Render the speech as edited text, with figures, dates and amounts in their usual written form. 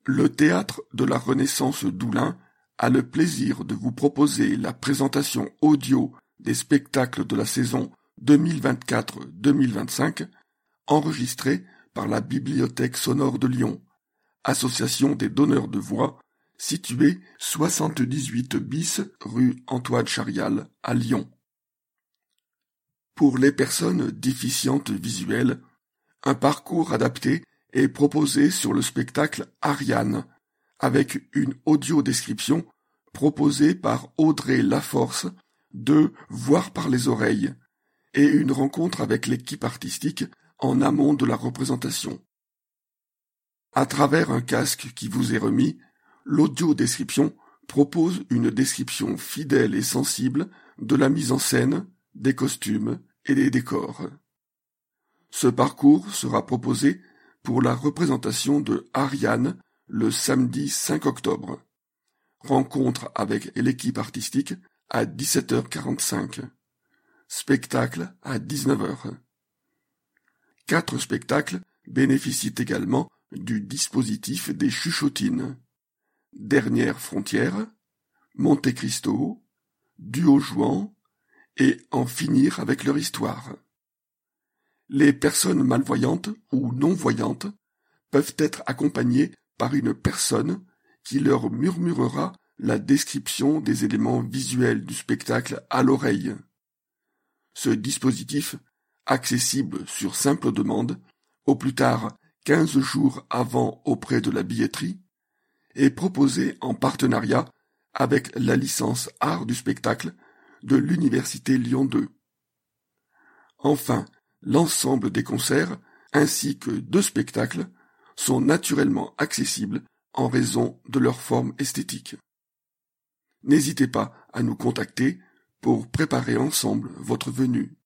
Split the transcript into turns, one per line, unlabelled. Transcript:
Le Théâtre de la Renaissance d'Oulin a le plaisir de vous proposer la présentation audio des spectacles de la saison 2024-2025, enregistrée par la Bibliothèque sonore de Lyon, association des donneurs de voix, située 78 bis rue Antoine Charial à Lyon. Pour les personnes déficientes visuelles, un parcours adapté est proposé sur le spectacle Ariane, avec une audio-description proposée par Audrey Laforce de Voir par les oreilles, et une rencontre avec l'équipe artistique en amont de la représentation. À travers un casque qui vous est remis, l'audio-description propose une description fidèle et sensible de la mise en scène, des costumes et des décors. Ce parcours sera proposé pour la représentation de Ariane le samedi 5 octobre. Rencontre avec l'équipe artistique à 17h45. Spectacle à 19h. 4 spectacles bénéficient également du dispositif des chuchotines. Dernière frontière, Monte Cristo, Duo jouant et En finir avec leur histoire. Les personnes malvoyantes ou non-voyantes peuvent être accompagnées par une personne qui leur murmurera la description des éléments visuels du spectacle à l'oreille. Ce dispositif, accessible sur simple demande, au plus tard 15 jours avant auprès de la billetterie, est proposé en partenariat avec la licence Art du spectacle de l'Université Lyon 2. Enfin, l'ensemble des concerts, ainsi que 2 spectacles, sont naturellement accessibles en raison de leur forme esthétique. N'hésitez pas à nous contacter pour préparer ensemble votre venue.